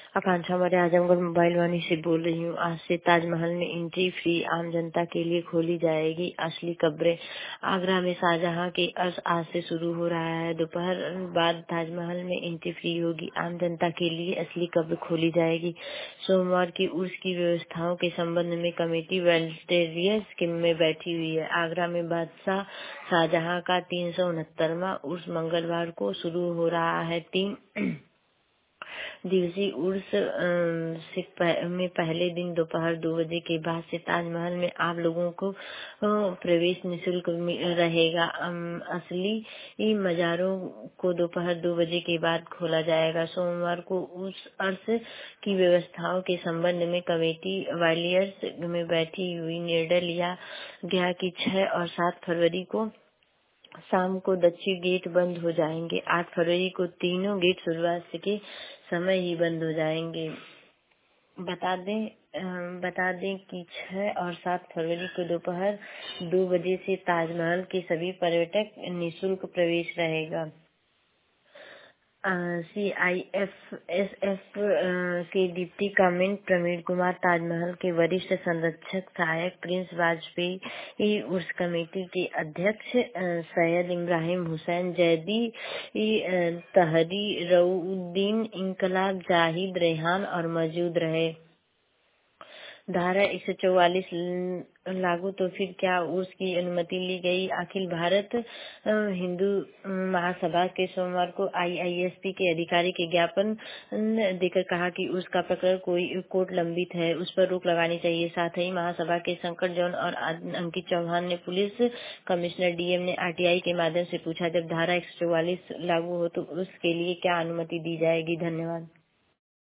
आकांक्षा Maurya Azamgarh mobile Vaani से बोल रही हूँ। आज से ताजमहल में एंट्री फ्री आम जनता के लिए खोली जाएगी असली कब्रें। आगरा में शाहजहां के अर्श आज से शुरू हो रहा है। दोपहर बाद ताजमहल में एंट्री फ्री होगी। आम जनता के लिए असली कब्र खोली जाएगी। सोमवार की उर्स की व्यवस्थाओं के संबंध में कमेटी वेल्टेरियस में बैठी हुई है। आगरा में बादशाह शाहजहां का 369वां उर्स मंगलवार को शुरू हो रहा है। 3 दिवसीय उर्स में पहले दिन दोपहर 2 बजे के बाद से ताजमहल में आप लोगों को प्रवेश निःशुल्क रहेगा। असली मज़ारों को दोपहर 2 बजे के बाद खोला जाएगा। सोमवार को उस अर्स की व्यवस्थाओं के संबंध में कमेटी ग्वालियर में बैठी हुई निर्णय लिया गया कि 6 और 7 फरवरी को शाम को दक्षिण गेट बंद हो जाएंगे। 8 फरवरी को तीनों गेट शुरुआत के समय ही बंद हो जाएंगे। बता दें कि 6 और 7 फरवरी को दोपहर 2 बजे से ताजमहल के सभी पर्यटक निःशुल्क प्रवेश रहेगा। CIFSF के डिप्टी कमिश्नर प्रवीण कुमार, ताजमहल के वरिष्ठ संरक्षक सहायक प्रिंस वाजपेयी, उर्स कमेटी के अध्यक्ष सैयद इब्राहिम हुसैन जैदी, तहरी रऊद्दीन, इनकलाब जाहिद रेहान और मौजूद रहे। धारा 144 लागू तो फिर क्या उर्स की अनुमति ली गई। अखिल भारत हिंदू महासभा के सोमवार को IISP के अधिकारी के ज्ञापन देकर कहा कि उर्स का प्रकरण कोई कोर्ट लंबित है, उस पर रोक लगानी चाहिए। साथ ही महासभा के शंकर जौन और अंकित चौहान ने पुलिस कमिश्नर DM ने RTI के माध्यम से पूछा, जब धारा 144 लागू हो तो उसके लिए क्या अनुमति दी जाएगी। धन्यवाद।